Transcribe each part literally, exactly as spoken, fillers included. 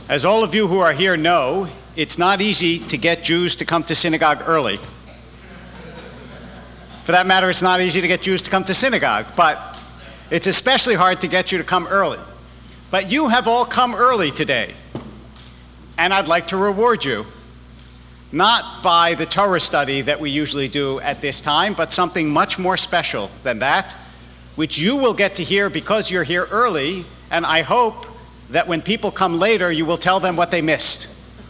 As all of you who are here know, it's not easy to get Jews to come to synagogue early. For that matter, it's not easy to get Jews to come to synagogue, but it's especially hard to get you to come early. But you have all come early today, and I'd like to reward you, not by the Torah study that we usually do at this time, but something much more special than that, which you will get to hear because you're here early, and I hope that when people come later, you will tell them what they missed.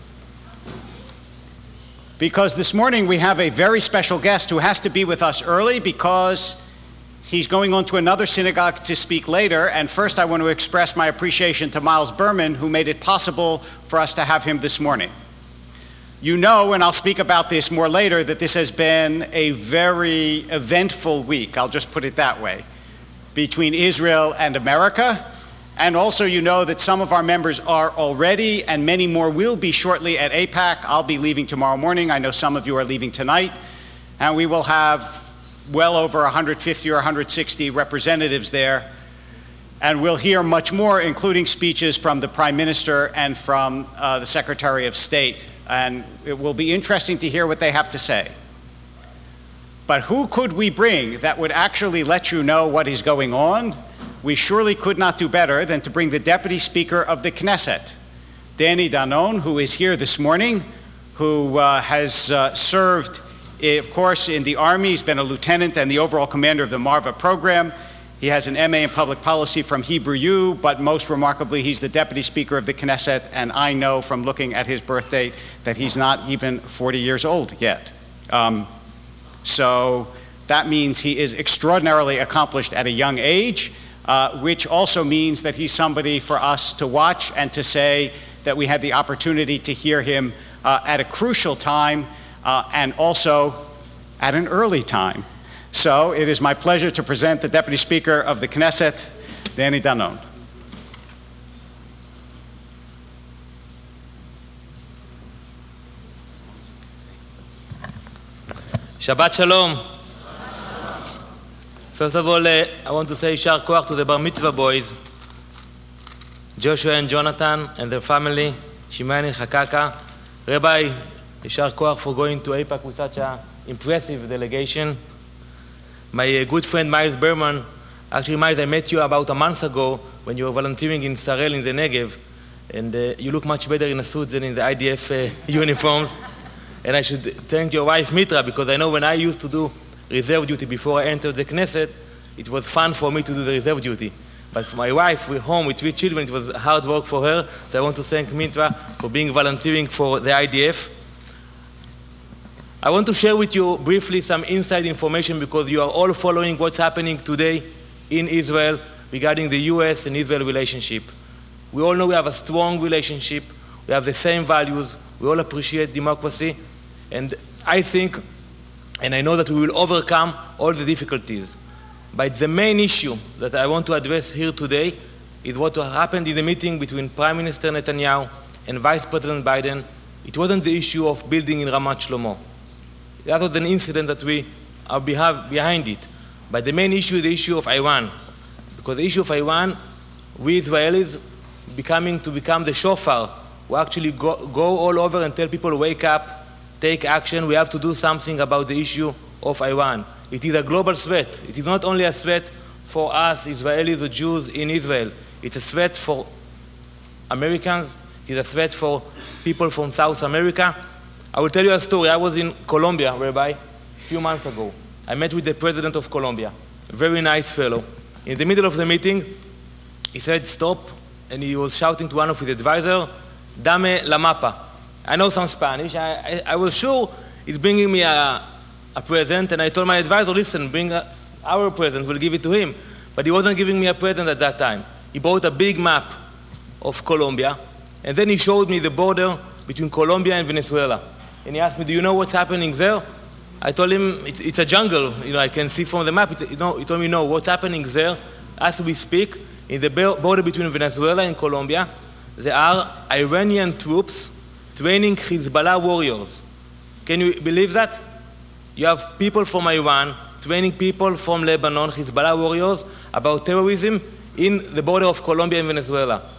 Because this morning we have a very special guest who has to be with us early because he's going on to another synagogue to speak later. And first I want to express my appreciation to Miles Berman, who made it possible for us to have him this morning. You know, and I'll speak about this more later, that this has been a very eventful week, I'll just put it that way, between Israel and America. And also you know that some of our members are already, and many more will be shortly at AIPAC. I'll be leaving tomorrow morning. I know some of you are leaving tonight. And we will have well over one hundred fifty or one hundred sixty representatives there. And we'll hear much more, including speeches from the Prime Minister and from uh, the Secretary of State. And it will be interesting to hear what they have to say. But who could we bring that would actually let you know what is going on? We surely could not do better than to bring the Deputy Speaker of the Knesset, Danny Danon, who is here this morning, who uh, has uh, served, of course, in the Army. He's been a lieutenant and the overall commander of the Marva program. He has an M A in public policy from Hebrew U, but most remarkably, he's the Deputy Speaker of the Knesset, and I know from looking at his birth date that he's not even forty years old yet. Um, so that means he is extraordinarily accomplished at a young age. Uh, which also means that he's somebody for us to watch and to say that we had the opportunity to hear him uh, at a crucial time uh, and also at an early time. So it is my pleasure to present the Deputy Speaker of the Knesset, Danny Danon. Shabbat Shalom. First of all, uh, I want to say Yishar Koach to the Bar Mitzvah boys, Joshua and Jonathan and their family, Shimon and Hakaka. Rabbi, Yishar Koach for going to AIPAC with such an impressive delegation. My uh, good friend Miles Berman, actually Miles, I met you about a month ago when you were volunteering in Sarel in the Negev, and uh, you look much better in a suit than in the I D F uh, uniforms. And I should thank your wife Mitra, because I know when I used to do reserve duty before I entered the Knesset, it was fun for me to do the reserve duty. But for my wife, we're home with three children, it was hard work for her. So I want to thank Mitra for being volunteering for the I D F. I want to share with you briefly some inside information, because you are all following what's happening today in Israel regarding the U S and Israel relationship. We all know we have a strong relationship, we have the same values, we all appreciate democracy, and I think and I know that we will overcome all the difficulties. But the main issue that I want to address here today is what happened in the meeting between Prime Minister Netanyahu and Vice President Biden. It wasn't the issue of building in Ramat Shlomo. That was an incident that we are behind it. But the main issue is the issue of Iran. Because the issue of Iran, we Israelis becoming to become the shofar, we actually go, go all over and tell people, wake up, take action, we have to do something about the issue of Iran. It is a global threat. It is not only a threat for us, Israelis or Jews in Israel. It's a threat for Americans. It is a threat for people from South America. I will tell you a story. I was in Colombia, Rabbi, a few months ago. I met with the president of Colombia, a very nice fellow. In the middle of the meeting, he said, stop, and he was shouting to one of his advisors, dame la mapa. I know some Spanish. I, I, I was sure he's bringing me a, a present, and I told my advisor, listen, bring a, our present, we'll give it to him. But he wasn't giving me a present at that time. He bought a big map of Colombia, and then he showed me the border between Colombia and Venezuela. And he asked me, do you know what's happening there? I told him, it's, it's a jungle, you know, I can see from the map. It, you know, he told me, no, what's happening there, as we speak, in the border between Venezuela and Colombia, there are Iranian troops training Hezbollah warriors. Can you believe that? You have people from Iran training people from Lebanon, Hezbollah warriors, about terrorism in the border of Colombia and Venezuela.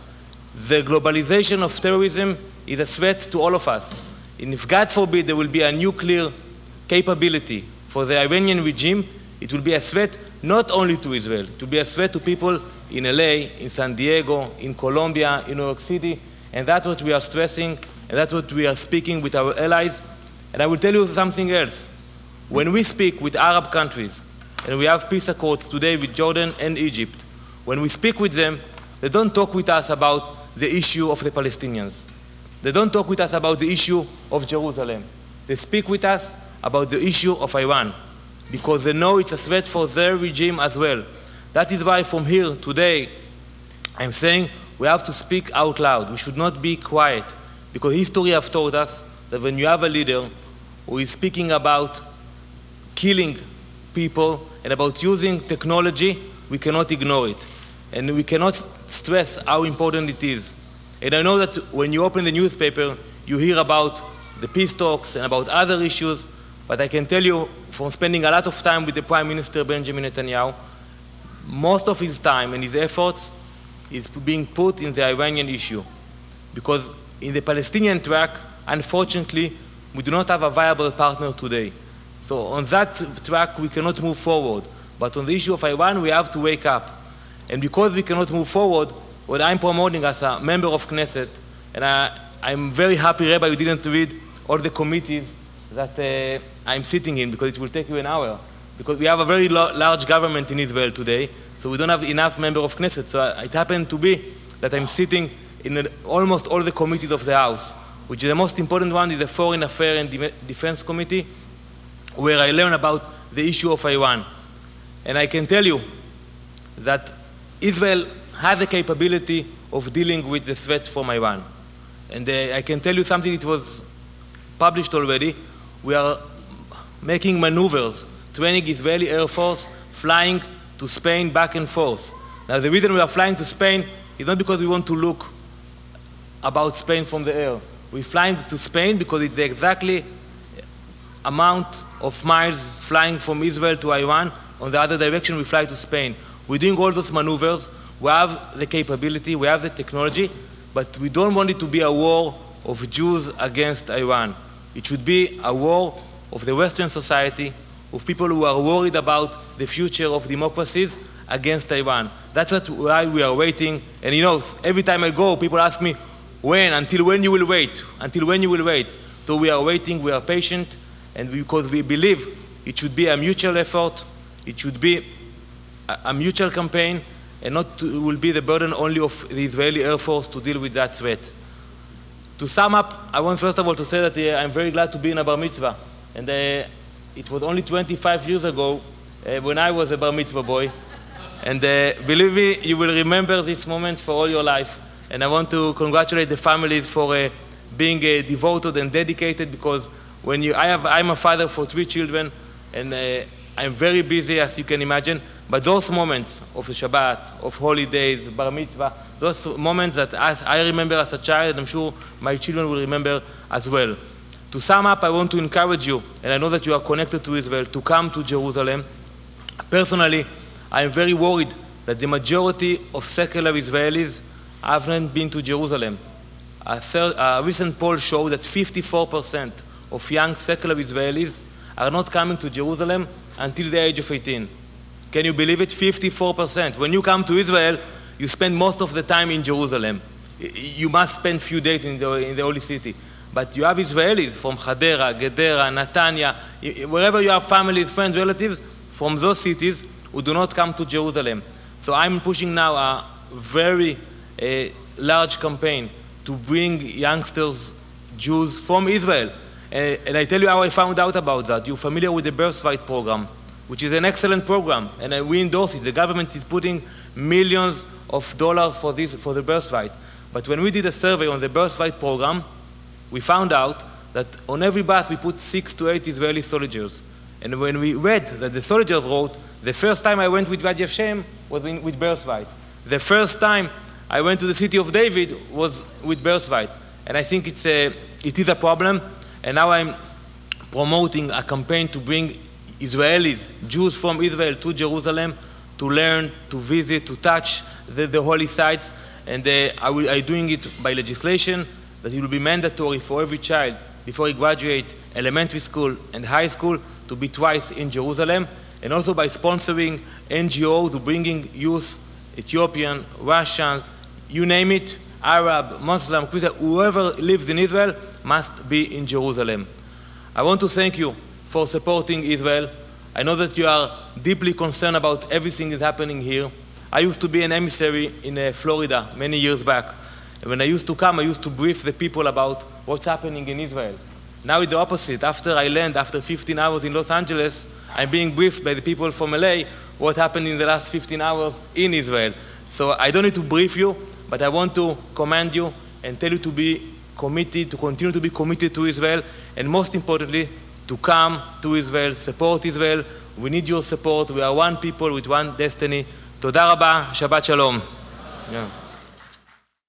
The globalization of terrorism is a threat to all of us. And if, God forbid, there will be a nuclear capability for the Iranian regime, it will be a threat not only to Israel, it will be a threat to people in L A, in San Diego, in Colombia, in New York City, and that's what we are stressing, and that's what we are speaking with our allies. And I will tell you something else. When we speak with Arab countries, and we have peace accords today with Jordan and Egypt, when we speak with them, they don't talk with us about the issue of the Palestinians. They don't talk with us about the issue of Jerusalem. They speak with us about the issue of Iran, because they know it's a threat for their regime as well. That is why from here today, I'm saying we have to speak out loud. We should not be quiet, because history has taught us that when you have a leader who is speaking about killing people and about using technology, we cannot ignore it. And we cannot stress how important it is. And I know that when you open the newspaper, you hear about the peace talks and about other issues, but I can tell you from spending a lot of time with the Prime Minister Benjamin Netanyahu, most of his time and his efforts is being put in the Iranian issue. Because in the Palestinian track, unfortunately, we do not have a viable partner today. So on that track, we cannot move forward. But on the issue of Iran, we have to wake up. And because we cannot move forward, what I'm promoting as a member of Knesset, and I, I'm very happy, Rabbi, you didn't read all the committees that uh, I'm sitting in, because it will take you an hour. Because we have a very lo- large government in Israel today, so we don't have enough members of Knesset. So it happened to be that I'm sitting in an, almost all the committees of the House, which is the most important one is the Foreign Affairs and De- Defense Committee, where I learn about the issue of Iran. And I can tell you that Israel has the capability of dealing with the threat from Iran. And uh, I can tell you something that was published already. We are making maneuvers, training Israeli Air Force, flying to Spain back and forth. Now, the reason we are flying to Spain is not because we want to look about Spain from the air. We're flying to Spain because it's the exactly amount of miles flying from Israel to Iran. On the other direction, we fly to Spain. We're doing all those maneuvers. We have the capability, we have the technology, but we don't want it to be a war of Jews against Iran. It should be a war of the Western society, of people who are worried about the future of democracies against Iran. That's what, why we are waiting. And you know, every time I go, people ask me, when, until when you will wait? Until when you will wait? So we are waiting, we are patient, and because we believe it should be a mutual effort, it should be a, a mutual campaign, and not to, will be the burden only of the Israeli Air Force to deal with that threat. To sum up, I want first of all to say that uh, I'm very glad to be in a bar mitzvah. And uh, it was only twenty-five years ago uh, when I was a bar mitzvah boy. And uh, believe me, you will remember this moment for all your life. And I want to congratulate the families for uh, being uh, devoted and dedicated, because when you, I have, I'm a father for three children, and uh, I'm very busy, as you can imagine. But those moments of the Shabbat, of holidays, bar mitzvah, those moments that as I remember as a child, and I'm sure my children will remember as well. To sum up, I want to encourage you, and I know that you are connected to Israel, to come to Jerusalem. Personally, I am very worried that the majority of secular Israelis haven't been to Jerusalem. A, third, a recent poll showed that fifty-four percent of young secular Israelis are not coming to Jerusalem until the age of eighteen. Can you believe it? fifty-four percent. When you come to Israel, you spend most of the time in Jerusalem. You must spend a few days in the, in the holy city. But you have Israelis from Hadera, Gedera, Netanya, wherever you have families, friends, relatives, from those cities who do not come to Jerusalem. So I'm pushing now a very uh, large campaign to bring youngsters, Jews from Israel. Uh, and I tell you how I found out about that. You're familiar with the Birthright program, which is an excellent program, and uh, we endorse it. The government is putting millions of dollars for this, for the Birthright. But when we did a survey on the Birthright program, we found out that on every bus we put six to eight Israeli soldiers. And when we read that the soldiers wrote, the first time I went with Yad Vashem was in, with Birthright. The first time I went to the city of David was with Birthright. And I think it's a, it is a problem. And now I'm promoting a campaign to bring Israelis, Jews from Israel to Jerusalem to learn, to visit, to touch the, the holy sites. and uh, I will, I'm doing it by legislation that it will be mandatory for every child before he graduates elementary school and high school to be twice in Jerusalem, and also by sponsoring N G Os who bringing youth, Ethiopian, Russians, you name it, Arab, Muslim, Christian, whoever lives in Israel must be in Jerusalem. I want to thank you for supporting Israel. I know that you are deeply concerned about everything that's happening here. I used to be an emissary in uh, Florida many years back. And when I used to come, I used to brief the people about what's happening in Israel. Now it's the opposite. After I land, after fifteen hours in Los Angeles, I'm being briefed by the people from L A what happened in the last fifteen hours in Israel. So I don't need to brief you, but I want to commend you and tell you to be committed, to continue to be committed to Israel, and most importantly, to come to Israel, support Israel. We need your support. We are one people with one destiny. Toda Rabba, Shabbat Shalom. Yeah.